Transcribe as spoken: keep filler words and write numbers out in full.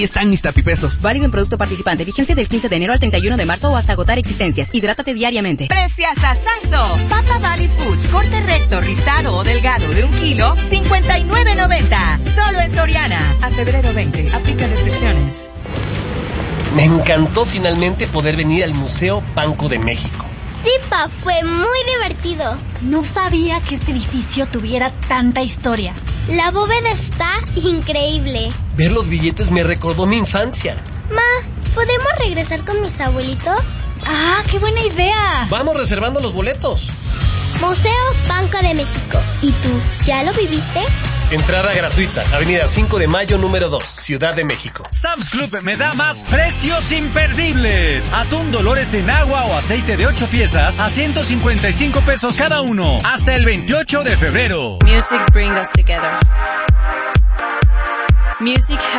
Y están mis tapipesos. Válido en producto participante. Vigencia del quince de enero al treinta y uno de marzo o hasta agotar existencias. Hidrátate diariamente. Preciasazazo. Papa Valley Foods. Corte recto, rizado o delgado de un kilo. cincuenta y nueve noventa. Solo en Soriana. A febrero veinte. Aplica restricciones. Me encantó finalmente poder venir al Museo Banco de México. Sí, pa, fue muy divertido. No sabía que este edificio tuviera tanta historia. La bóveda está increíble. Ver los billetes me recordó mi infancia. Ma, ¿podemos regresar con mis abuelitos? ¡Ah, qué buena idea! Vamos reservando los boletos. Museo Banco de México. ¿Y tú, ya lo viviste? Entrada gratuita, Avenida cinco de Mayo, número dos, Ciudad de México. Sam's Club me da más precios imperdibles. Atún Dolores en agua o aceite de ocho piezas a ciento cincuenta y cinco pesos cada uno. Hasta el veintiocho de febrero. Music brings us together. Music